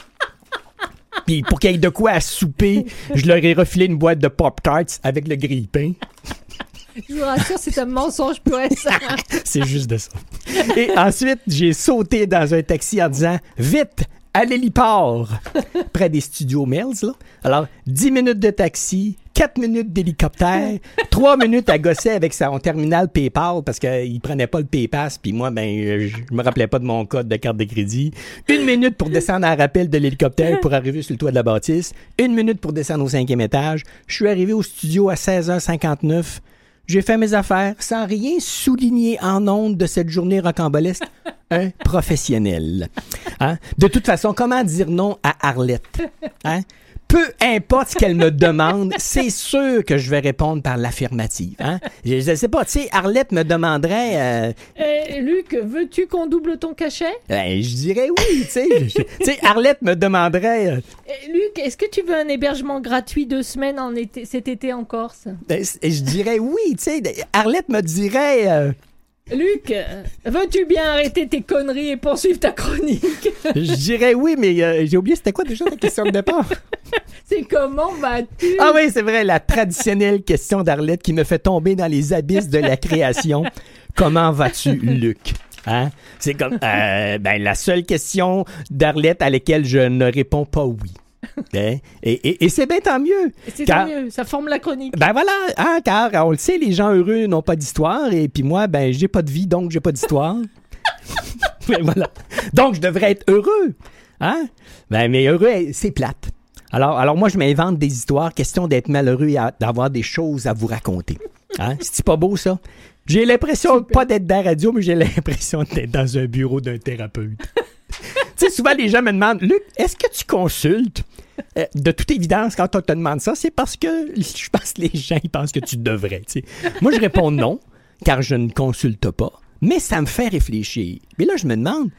Puis pour qu'il y ait de quoi à souper, je leur ai refilé une boîte de Pop-Tarts avec le grille-pain. Je vous rassure, c'est un mensonge pur et simple. C'est juste de ça. Et ensuite, j'ai sauté dans un taxi en disant « Vite, à l'héliport !» près des studios Mills, là. Alors, dix minutes de taxi, quatre minutes d'hélicoptère, trois minutes à gosser avec son terminal PayPal parce qu'il prenait pas le PayPass, puis moi, ben, je me rappelais pas de mon code de carte de crédit. Une minute pour descendre à rappel de l'hélicoptère pour arriver sur le toit de la bâtisse. Une minute pour descendre au cinquième étage. Je suis arrivé au studio à seize heures cinquante-neuf. J'ai fait mes affaires sans rien souligner en ondes de cette journée rocambolesque. Un professionnel. Hein? De toute façon, comment dire non à Arlette? Hein? peu importe ce qu'elle me demande, c'est sûr que je vais répondre par l'affirmative. Hein? Je ne sais pas, tu sais, Arlette me demanderait... Euh, Eh, Luc, veux-tu qu'on double ton cachet? ben, je dirais oui, tu sais. Je- Tu sais, Arlette me demanderait... euh, Eh, Luc, est-ce que tu veux un hébergement gratuit deux semaines en été, cet été en Corse? ben, et je dirais oui, tu sais. Arlette me dirait... euh, Luc, euh, veux-tu bien arrêter tes conneries et poursuivre ta chronique? je dirais oui, mais euh, j'ai oublié, c'était quoi déjà ta question de départ? C'est comment vas-tu? Ah oui, c'est vrai, la traditionnelle question d'Arlette qui me fait tomber dans les abysses de la création. Comment vas-tu, Luc? Hein? C'est comme euh, ben, la seule question d'Arlette à laquelle je ne réponds pas oui. Hein? Et, et, et c'est bien tant mieux. C'est car- tant mieux, ça forme la chronique. Ben voilà, hein, car on le sait, les gens heureux n'ont pas d'histoire, et puis moi, ben j'ai pas de vie, donc j'ai pas d'histoire. Ben voilà. Donc je devrais être heureux. Hein? Ben mais heureux, c'est plate. Alors, alors moi, je m'invente des histoires, question d'être malheureux et à- d'avoir des choses à vous raconter. Hein? C'est pas beau, ça? J'ai l'impression, Super. pas d'être dans la radio, mais j'ai l'impression d'être dans un bureau d'un thérapeute. Tu sais, souvent, les gens me demandent, Luc, est-ce que tu consultes? Euh, de toute évidence, quand on te demande ça, c'est parce que je pense que les gens ils pensent que tu devrais. Tu sais. Moi, je réponds non, car je ne consulte pas, mais ça me fait réfléchir. Mais là, je me demande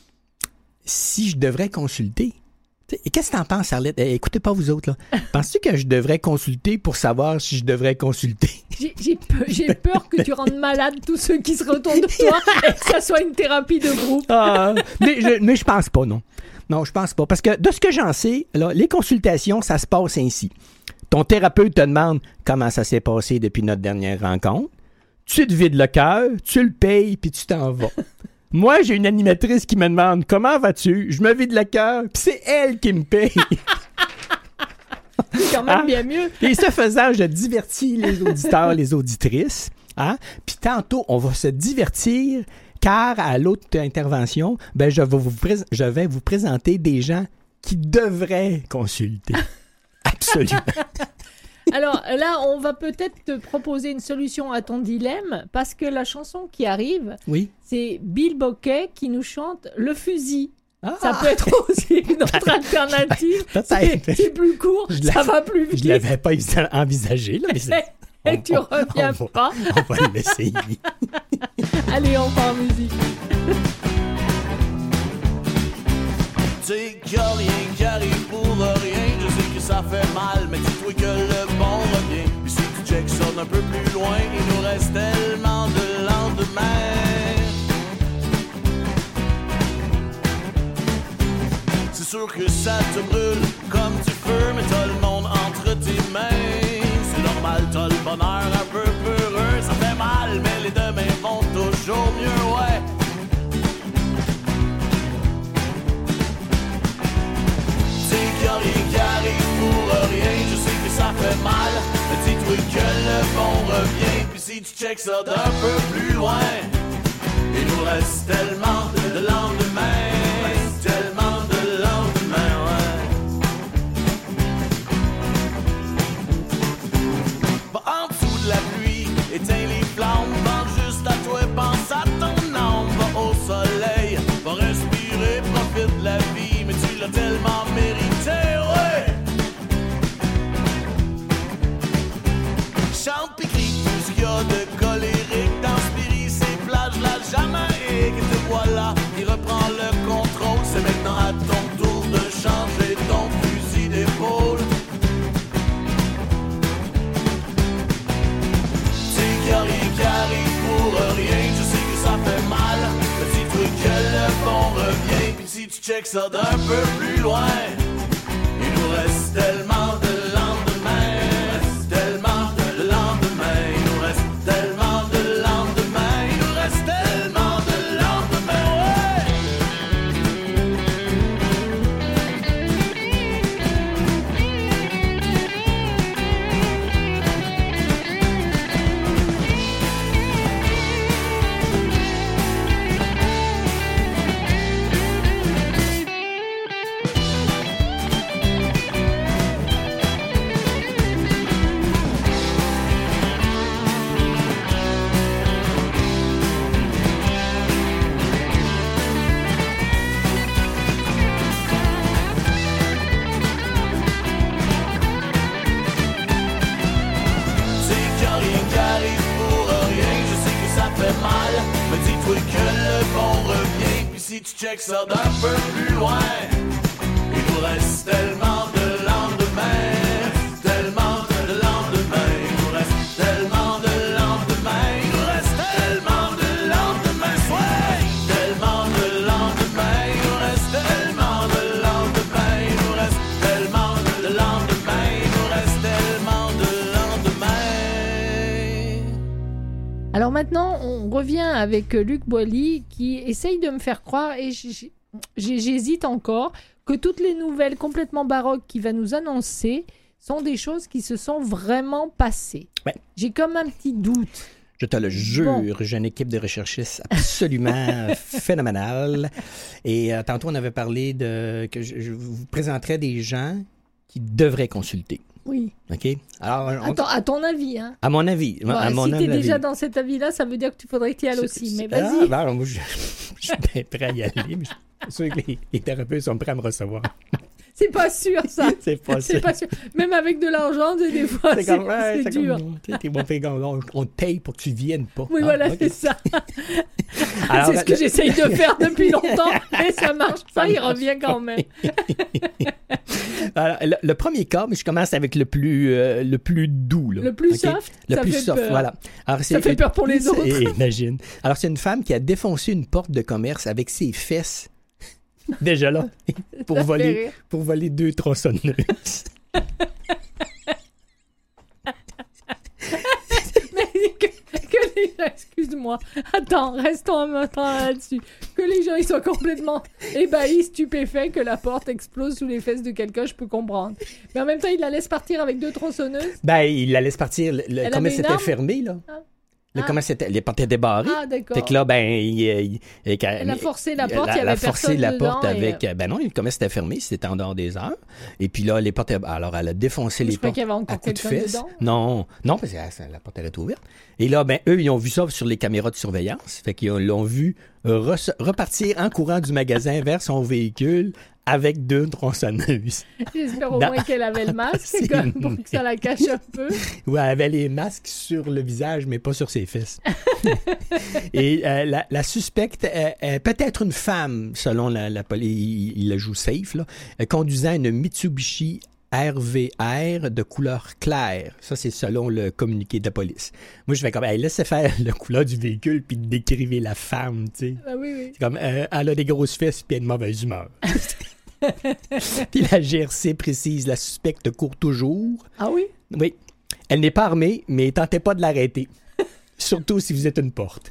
si je devrais consulter. Tu sais, et qu'est-ce que t'en penses, Arlette? Eh, écoutez pas vous autres, là. Penses-tu que je devrais consulter pour savoir si je devrais consulter? J'ai j'ai peur, j'ai peur que tu rendes malade tous ceux qui se retournent de toi et que ça soit une thérapie de groupe. Ah, mais, je, mais je pense pas, non. Non, je pense pas. Parce que de ce que j'en sais, là, les consultations, ça se passe ainsi. Ton thérapeute te demande comment ça s'est passé depuis notre dernière rencontre. Tu te vides le cœur, tu le payes, puis tu t'en vas. Moi, j'ai une animatrice qui me demande « Comment vas-tu? » Je me vide le cœur, puis c'est elle qui me paye. C'est quand même Ah. bien mieux. Et ce faisant, je divertis les auditeurs, les auditrices. Hein? Puis tantôt, on va se divertir, car à l'autre intervention, ben, je, vais vous prés- je vais vous présenter des gens qui devraient consulter. Absolument. Alors là, on va peut-être te proposer une solution à ton dilemme parce que la chanson qui arrive, Oui. c'est Bill Bocquet qui nous chante Le Fusil. Ah, Ça peut être aussi une autre alternative. Peut-être. C'est c'est plus court, Je ça l'avais- va plus je vite. l'avais pas évi- envisagé, là, mais c'est- Et tu on- reviens on va- pas. on va l'essayer. Allez, on part en musique. C'est qu'il y a rien qui arrive pour rien. Je sais que ça fait mal, mais dis-toi que le bon revient. Puis si tu checkes ça d'un peu plus loin, il nous reste tellement de lendemain. C'est sûr que ça te brûle comme du feu, mais t'as le monde entre tes mains. C'est normal, t'as le bonheur un peu peureux. Ça fait mal, mais les demain vont toujours mieux, ouais. C'est qu'il y a rien qui arrive pour rien. Je sais que ça fait mal, mais dis-toi que le bon revient. Puis si tu checks ça d'un peu plus loin, il nous reste tellement de lendemain. Tellement de lendemain, ouais. Va en dessous de la pluie, éteins les flammes. Pense juste à toi, pense à ton âme. Va au soleil, va respirer, profite de la vie. Mais tu l'as tellement mérité, ouais. Chante pis crie tout ce qu'il y a de colérique dans Spirit, ces plages, la Jamaïque. Et te voilà, il reprend le contrôle. C'est maintenant à ton tour de changer ton fusil d'épaule. C'est qu'il y a rien qui arrive pour rien. Je sais que ça fait mal, mais dis-toi que le bon revient. Puis si tu checks ça d'un peu plus loin, il nous reste tellement de lendemain. Tellement de lendemain. Il nous reste tellement de lendemain. Il nous reste tellement de lendemain, ouais. fait mal, mais dis-toi que le bon revient. Puis si tu checks ça d'un peu plus loin, il nous reste tellement de lendemain, tellement de lendemain, il nous reste tellement de lendemain, il nous reste tellement de lendemain, ouais, tellement de lendemain, il nous reste tellement de lendemain, il nous reste tellement de lendemain, il nous reste tellement de lendemain. Alors maintenant, on revient avec Luc Boilly qui essaye de me faire croire, et j- j- j'hésite encore, que toutes les nouvelles complètement baroques qu'il va nous annoncer sont des choses qui se sont vraiment passées. Ouais. J'ai comme un petit doute. Je te le jure, Bon. j'ai une équipe de recherchistes absolument phénoménale. Et euh, tantôt, on avait parlé de que je, je vous présenterais des gens qui devraient consulter. Oui. OK? Alors, on- Attends, à ton avis, hein. à mon avis. Bon, à mon si tu es avis. déjà dans cet avis-là, ça veut dire que tu faudrait que tu y ailles aussi. Mais Ah, vas-y. ben, moi, je, je suis bien prêt à y aller, mais je suis sûr que les, les thérapeutes sont prêts à me recevoir. C'est pas sûr, ça. C'est pas C'est ça. pas sûr. Même avec de l'argent, des des fois, c'est, comme, ouais, c'est c'est dur. comme, tu sais, t'es- on, fait- on- on te paye pour que tu viennes pas. Oui, Ah, voilà, ok. c'est ça. Alors, c'est ce que le- j'essaye de faire depuis longtemps, mais ça marche pas, il revient quand même. Alors, le, le premier cas, mais je commence avec le plus, euh, le plus doux. Là. Le plus OK? soft, Le ça plus fait soft, peur. voilà. Alors, Ça fait peur pour les autres. Et, imagine. Alors, c'est une femme qui a défoncé une porte de commerce avec ses fesses. Déjà là, pour Ça fait voler, rire. pour voler deux tronçonneuses. Mais que, que les gens, excuse-moi, attends, restons un moment là-dessus. Que les gens ils soient complètement ébahis, stupéfaits, que la porte explose sous les fesses de quelqu'un, je peux comprendre. Mais en même temps, il la laisse partir avec deux tronçonneuses. Ben, il la laisse partir. Le, le Elle commerce avait une était arme? fermé, là. Ah. Le Ah. commerce était, les portes étaient barrées. Ah, d'accord. Fait que là, ben, il, il- il- Elle a forcé la porte, il y elle a avait forcé personne la dedans porte et- avec. Ben non, le commerce était fermé, c'était en dehors des heures. Et puis là, les portes. Alors, elle a défoncé Je les crois portes qu'il y avait encore à coups de quelqu'un fesses. dedans. Non, non, parce que la, la porte elle était ouverte. Et là, ben, eux, ils ont vu ça sur les caméras de surveillance. Fait qu'ils ont- l'ont vu re- repartir en courant du magasin vers son véhicule avec deux tronçonneuses. J'espère au Dans- moins qu'elle avait le masque C'est comme pour que ça la cache un peu. Ouais, elle avait les masques sur le visage, mais pas sur ses fesses. Et euh, la, la suspecte est, est peut-être une femme, selon la, la police. Il, il la joue safe, là, euh, conduisant une Mitsubishi R V R de couleur claire. Ça, c'est selon le communiqué de la police. Moi, je fais comme, hey, laissez faire la couleur du véhicule puis décrivez la femme, tu sais. Ah oui, oui. C'est comme, euh, elle a des grosses fesses puis elle est de mauvaise humeur. Puis la G R C précise, la suspecte court toujours. Ah oui? Oui. Elle n'est pas armée, mais tentez pas de l'arrêter. Surtout si vous êtes une porte.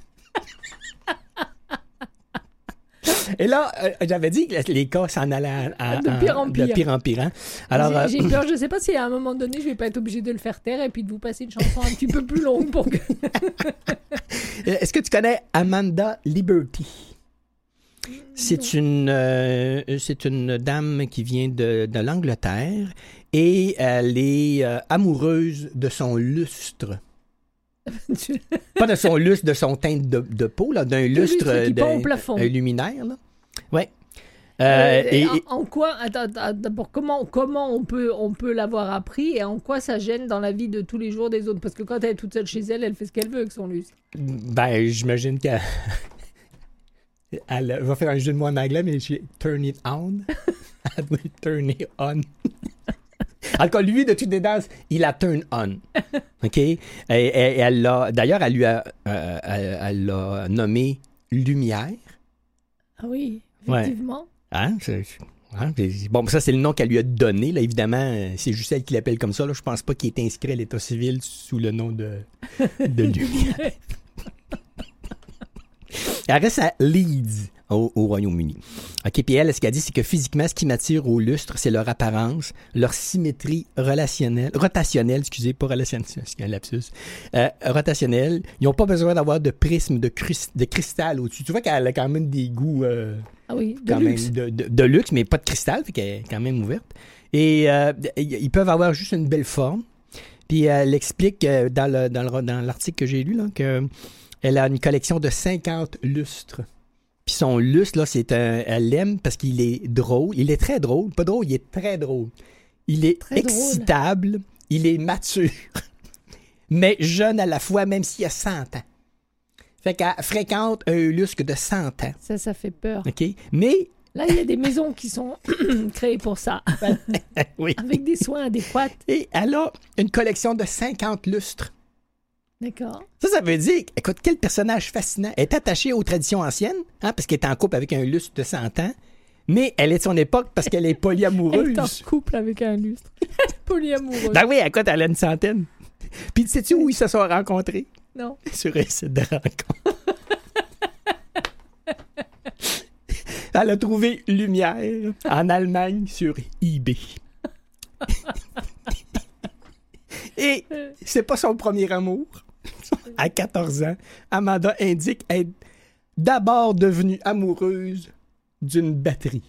Et là, euh, j'avais dit que les cas s'en allaient à, à- De pire en pire. de pire en pire, hein. Alors, j'ai, euh, j'ai peur, je sais pas si à un moment donné, je vais pas être obligée de le faire taire et puis de vous passer une chanson un petit peu plus longue pour que... est-ce que tu connais Amanda Liberty? C'est une, euh, c'est une dame qui vient de, de l'Angleterre et elle est euh, amoureuse de son lustre. Pas de son lustre, de son teint de, de peau, là, d'un lustre, lustre qui pend d'un- au plafond. un luminaire. Là. Ouais. Euh, Euh, et, en, en quoi, attends, attends, d'abord, comment, comment on peut, on peut l'avoir appris et en quoi ça gêne dans la vie de tous les jours des autres? Parce que quand elle est toute seule chez elle, elle fait ce qu'elle veut avec son lustre. ben, j'imagine qu'elle elle va faire un jeu de mots en anglais, mais je turn it on. Elle doit turn it on. En tout cas, lui, de toutes les danses, il a turn on. OK? Et, et- et elle l'a, d'ailleurs, elle lui a, euh, elle, elle l'a nommé Lumière. Ah oui, Ouais. effectivement. Hein? C'est- hein? C'est- Bon, ça, c'est le nom qu'elle lui a donné. Là, évidemment, euh, c'est juste elle qui l'appelle comme ça. Là. Je pense pas qu'il est inscrit à l'état civil sous le nom de, de Lumière. Elle reste à Leeds, au, au Royaume-Uni. OK, puis elle, ce qu'elle dit, c'est que physiquement, ce qui m'attire au lustre, c'est leur apparence, leur symétrie relationnelle, rotationnelle, excusez, pas relationnelle, c'est un lapsus, euh, rotationnelle. Ils n'ont pas besoin d'avoir de prisme, de, crus- de cristal au-dessus. Tu vois qu'elle a quand même des goûts euh, Ah oui, de quand luxe. même de, de- de luxe, mais pas de cristal, fait qu'elle est quand même ouverte. Et euh, ils peuvent avoir juste une belle forme. Puis elle explique euh, dans, le, dans, le- dans l'article que j'ai lu là, que elle a une collection de cinquante lustres. Puis son lustre, là, c'est un, elle l'aime parce qu'il est drôle. Il est très drôle. Pas drôle, il est très drôle. Il est Très excitable. Il est mature. Mais jeune à la fois, même s'il a cent ans. Fait qu'elle fréquente un Eulusque de cent ans. Ça, ça fait peur. OK? Mais... Là, il y a des maisons qui sont créées pour ça. oui. Avec des soins adéquats. Et elle a une collection de cinquante lustres. D'accord. Ça, ça veut dire, écoute, quel personnage fascinant. Elle est attachée aux traditions anciennes, hein, parce qu'elle est en couple avec un lustre de cent ans, mais elle est de son époque parce qu'elle est polyamoureuse. Elle est en couple avec un lustre. Polyamoureuse. Ben oui, écoute, elle a une centaine. Puis, sais-tu où ils se sont rencontrés? Non. Sur un site de rencontre. Elle a trouvé Lumière en Allemagne sur eBay. Et c'est pas son premier amour. À quatorze ans, Amanda indique être d'abord devenue amoureuse d'une batterie.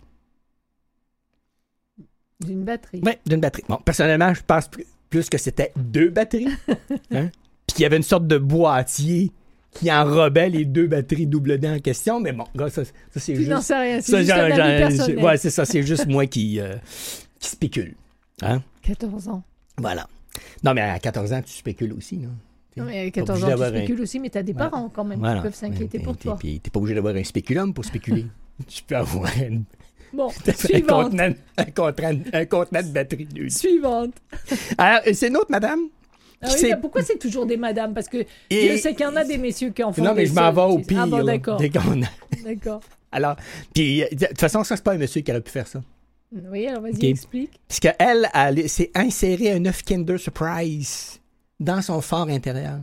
D'une batterie? Oui, d'une batterie. Bon, personnellement, je pense plus que c'était deux batteries. Hein? Puis qu'il y avait une sorte de boîtier qui enrobait les deux batteries double D en question, mais bon, ça, ça c'est tu juste... Tu n'en sais rien, c'est ça, juste un avis personnel. Ouais, c'est ça, c'est juste moi qui, euh, qui spécule. Hein? quatorze ans. Voilà. Non, mais à quatorze ans, tu spécules aussi, là. Non, mais à quatorze ans, tu spécules un... aussi, mais tu as des parents voilà. quand même voilà. qui peuvent s'inquiéter pour toi. Puis t'es pas obligé d'avoir un spéculum pour spéculer. Tu peux avoir une... Bon, un suivante. Contenant, un, contenant, un contenant de batterie. Suivante. Alors, c'est une autre madame. Ah oui, mais pourquoi c'est toujours des madames? Parce que Et... Dieu sait qu'il y en a des messieurs qui en font non, des mais je m'en vais au pire. Ah bon, d'accord. Dès qu'on a... D'accord. Alors, puis, de toute façon, ça, c'est pas un monsieur qui aurait pu faire ça. Oui, alors vas-y, okay. explique. Parce qu'elle, elle s'est inséré un œuf Kinder Surprise dans son fort intérieur.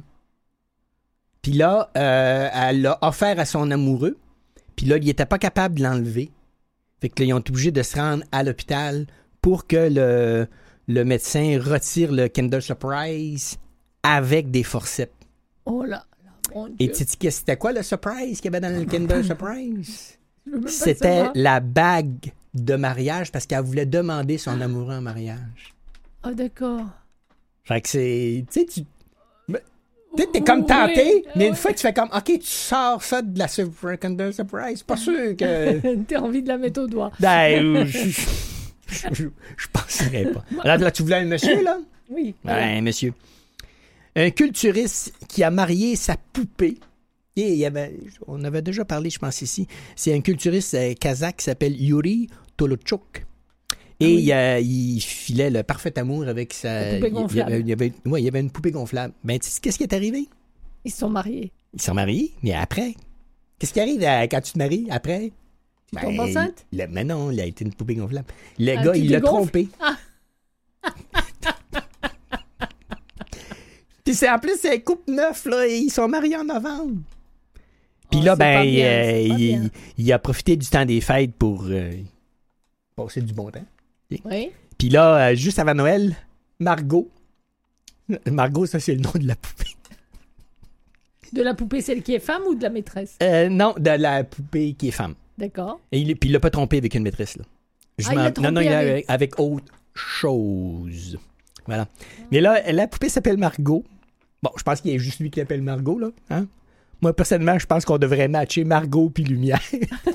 Puis là, euh, elle l'a offert à son amoureux. Puis là, il n'était pas capable de l'enlever. Fait que là, ils ont été obligés de se rendre à l'hôpital pour que le, le médecin retire le Kinder Surprise avec des forceps. Oh là là, mon Dieu. Et tu sais, c'était quoi le surprise qu'il y avait dans le Kinder Surprise? C'était la bague de mariage parce qu'elle voulait demander son amoureux en mariage. Ah, oh, d'accord. Fait que c'est... Tu sais, tu... Tu t'es comme tenté, oui, mais une oui. fois que tu fais comme, OK, tu sors ça de la Super Kinder Surprise, pas sûr que... T'as envie de la mettre au doigt. Ben, je, je, je, je penserais pas. Alors là, tu voulais un monsieur, là? Oui. Ouais, un monsieur. Un culturiste qui a marié sa poupée. Et il y avait, on avait déjà parlé, je pense, ici. C'est un culturiste euh, kazakh qui s'appelle Yuri Tolochuk. Et ah oui. il, a, il filait le parfait amour avec sa... La poupée gonflable. Il y avait, oui, il y avait une poupée gonflable. Ben, tu sais, qu'est-ce qui est arrivé? Ils se sont mariés. Ils se sont mariés, mais après? Qu'est-ce qui arrive à, quand tu te maries après? Tu ben, tombes enceinte? Le, mais non, il a été une poupée gonflable. Le ah, gars, il l'a trompé. Ah. Puis c'est en plus, c'est un couple neuf, là, et ils sont mariés en novembre. Puis oh, là, ben, bien, euh, il, il a profité du temps des fêtes pour euh, passer du bon temps. Oui. Puis là, euh, juste avant Noël, Margot. Margot, ça, c'est le nom de la poupée. De la poupée, celle qui est femme ou de la maîtresse? Euh, non, de la poupée qui est femme. D'accord. Et il, puis il l'a pas trompé avec une maîtresse, là. Je ah, il l'a trompé non, non, il avec... avec, avec autre chose. Voilà. Ah. Mais là, la poupée s'appelle Margot. Bon, je pense qu'il y a juste lui qui l'appelle Margot, là. Hein? Moi, personnellement, je pense qu'on devrait matcher Margot puis Lumière.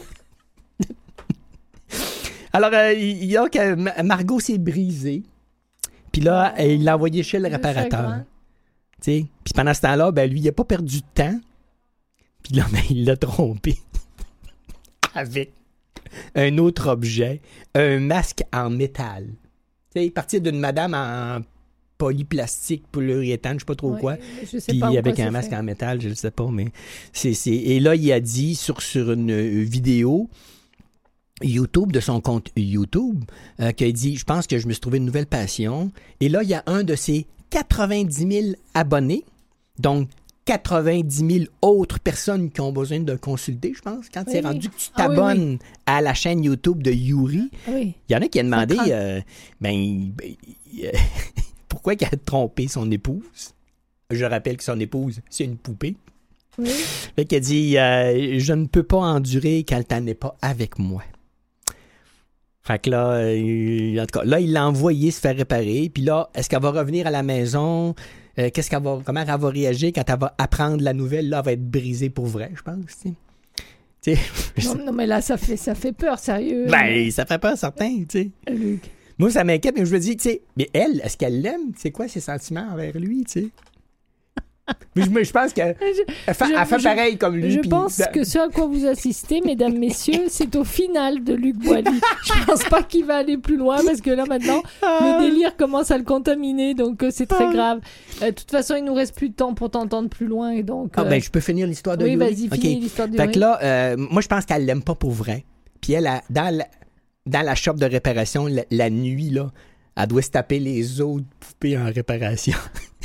Alors, euh, il y a que Margot s'est brisée. Puis là, oh, il l'a envoyé chez le réparateur. Puis pendant ce temps-là, ben, lui, il n'a pas perdu de temps. Puis là, ben, il l'a trompé. Avec un autre objet, un masque en métal. Tu sais, partir d'une madame en polyplastique, polyuréthane, je ne sais pas trop oui, quoi. Puis avec un masque fait. en métal, je ne sais pas, mais c'est, c'est... Et là, il a dit sur, sur une vidéo YouTube, de son compte YouTube, euh, qu'il a dit, je pense que je me suis trouvé une nouvelle passion. Et là, il y a un de ses quatre-vingt-dix mille abonnés, donc quatre-vingt-dix mille autres personnes qui ont besoin de consulter, je pense, quand oui, c'est rendu que tu t'abonnes ah, oui, oui. à la chaîne YouTube de Yuri. Oui. Il y en a qui ont demandé, euh, ben, ben euh, pourquoi il a trompé son épouse. Je rappelle que son épouse, c'est une poupée. Oui. Fait qu'il a dit, euh, je ne peux pas endurer quand elle n'est pas avec moi. Fait que là, euh, en tout cas, là, il l'a envoyé se faire réparer. Puis là, est-ce qu'elle va revenir à la maison? Euh, qu'est-ce qu'elle va, comment elle va réagir quand elle va apprendre la nouvelle? Là, elle va être brisée pour vrai, je pense. Tu sais. Non, non, mais là, ça fait, ça fait peur, sérieux. Ben, ça fait peur, certain, tu sais. Luc. Moi, ça m'inquiète, mais je me dis, tu sais, mais elle, est-ce qu'elle l'aime? C'est quoi ses sentiments envers lui, tu sais? Mais je, je pense qu'elle elle fait, je- elle fait je- pareil comme lui. Je puis- pense que ce à quoi vous assistez, mesdames, messieurs, c'est au final de Luc Boilly. Je pense pas qu'il va aller plus loin parce que là maintenant, le délire commence à le contaminer, donc euh, c'est très grave. Euh, De toute façon, il nous reste plus de temps pour t'entendre plus loin et donc. Ah, euh, ben, je peux finir l'histoire de oui, Yuri? vas-y, Ok. finis l'histoire de Fait Yuri. que là, euh, moi, je pense qu'elle l'aime pas pour vrai. Puis elle, a, dans, la, dans la shop de réparation, la, la nuit, là, elle doit se taper les autres poupées en réparation.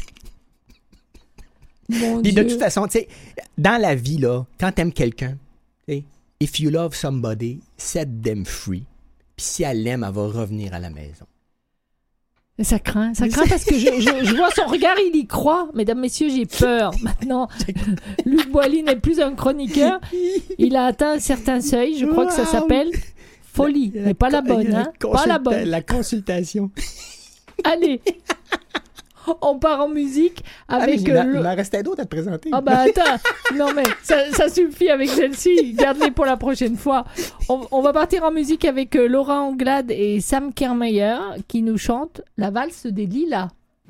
Mon Puis de Dieu. toute façon, tu sais, dans la vie, là, quand t'aimes quelqu'un, tu sais, if you love somebody, set them free. Puis si elle l'aime, elle va revenir à la maison. Ça craint, ça craint parce que je, je, je vois son regard, il y croit. Mesdames, messieurs, j'ai peur. Maintenant, Luc Boilly n'est plus un chroniqueur. Il a atteint un certain seuil. Je crois que ça Wow. s'appelle folie. Mais pas la bonne, hein? Pas la Consulta- bonne. La consultation. Allez, on part en musique Ah, mais avec il m'en- euh, le... il m'en restait d'autres à te présenter. Ah bah attends, non mais ça, ça suffit avec celle-ci, garde-les pour la prochaine fois. On, on va partir en musique avec euh, Laura Anglade et Sam Kermeyer qui nous chantent La valse des lilas.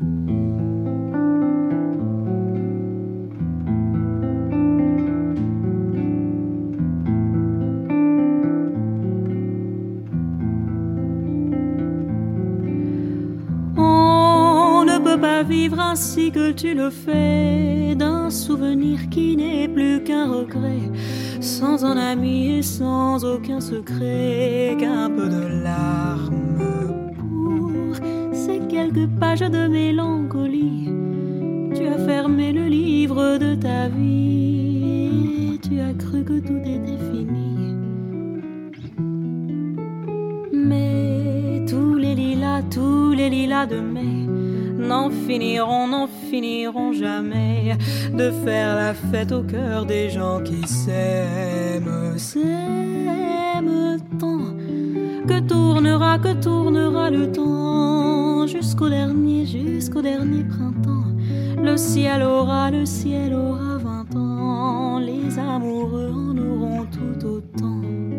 On ne peut pas vivre ainsi que tu le fais, d'un souvenir qui n'est plus qu'un regret, sans un ami et sans aucun secret, qu'un peu de larmes pour ces quelques pages de mélancolie. Tu as fermé le livre de ta vie, tu as cru que tout était fini. Mais tous les lilas, tous les lilas de mai n'en finiront, n'en finiront jamais de faire la fête au cœur des gens qui s'aiment, s'aiment tant que tournera, que tournera le temps jusqu'au dernier, jusqu'au dernier printemps. Le ciel aura, le ciel aura vingt ans, les amoureux en auront tout autant.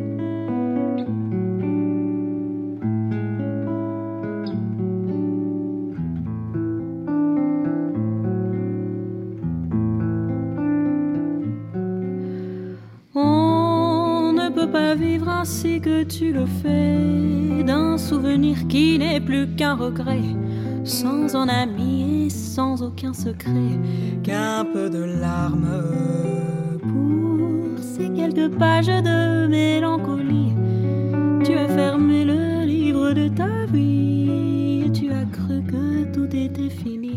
On ne peut pas vivre ainsi que tu le fais, d'un souvenir qui n'est plus qu'un regret, sans un ami et sans aucun secret, qu'un peu de larmes pour ces quelques pages de mélancolie. Tu as fermé le livre de ta vie, tu as cru que tout était fini.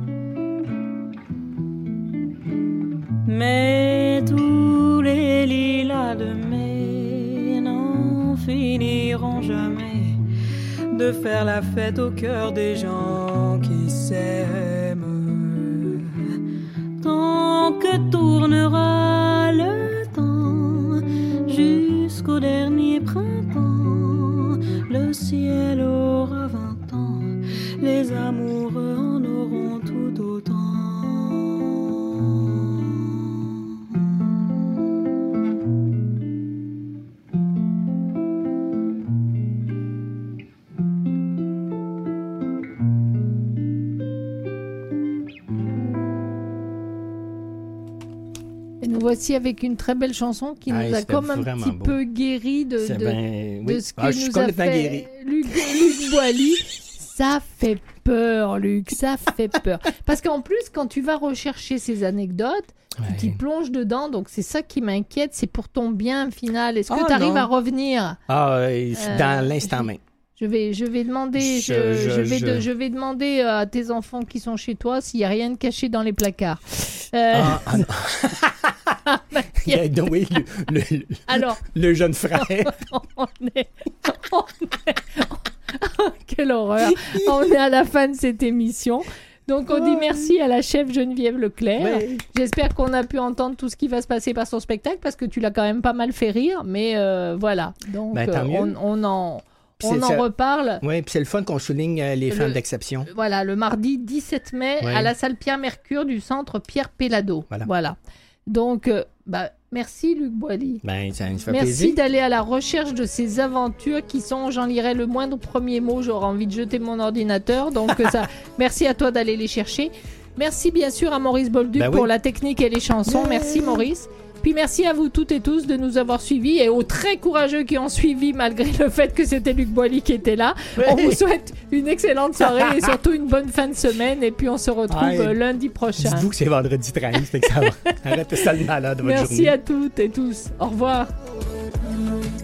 Mais tous les lilas de mai n'en finiront jamais de faire la fête au cœur des gens qui s'aiment. Tant que tournera le temps jusqu'au dernier printemps, le ciel aura vingt ans, les amoureux en auront tout autant. Et nous voici avec une très belle chanson qui Ah, nous a c'était comme un vraiment petit beau. peu guéri de, C'est de, ben, de oui. ce que Ah, je suis nous a complètement fait guéri. Luc, Luc Boilly. Ça fait peur, Luc, ça fait peur. Parce qu'en plus, quand tu vas rechercher ces anecdotes, Ouais. tu t'y plonges dedans, donc c'est ça qui m'inquiète, c'est pour ton bien final. Est-ce que Ah, tu arrives non. à revenir? Ah, euh, Euh, dans l'instant même. Je vais, je vais demander, je, Je- je- je vais, je- de- je vais demander à tes enfants qui sont chez toi s'il n'y a rien de caché dans les placards. Euh, Ah, ah, non. Il y a Noé, le, le- le- alors, le jeune frère. on est, on est- oh, quelle horreur. On est à la fin de cette émission. Donc on dit merci à la chef Geneviève Leclerc. Ouais. J'espère qu'on a pu entendre tout ce qui va se passer par son spectacle parce que tu l'as quand même pas mal fait rire. Mais euh, voilà. Donc Ben, tant euh, mieux. on, on en, Puis on c'est en ça. reparle. Oui, puis c'est le fun qu'on souligne euh, les Le- femmes d'exception. Voilà, le mardi dix-sept mai Ouais. à la salle Pierre Mercure du centre Pierre Pellado. Voilà. Donc, euh, bah, merci Luc Boilly. Ben, ça nous fait Merci plaisir. d'aller à la recherche de ces aventures qui sont, j'en lirai le moindre premier mot, j'aurais envie de jeter mon ordinateur. Donc, euh, ça, merci à toi d'aller les chercher. Merci bien sûr à Maurice Bolduc Ben oui. pour la technique et les chansons. Yeah. Merci Maurice. Puis merci à vous toutes et tous de nous avoir suivis et aux très courageux qui ont suivi malgré le fait que c'était Luc Boilly qui était là. Ouais. On vous souhaite une excellente soirée et surtout une bonne fin de semaine. Et puis on se retrouve Ouais. euh, lundi prochain. Dites-vous que c'est vendredi treize, fait que ça va. Arrêtez ça le malade de votre Merci journée. à toutes et tous. Au revoir.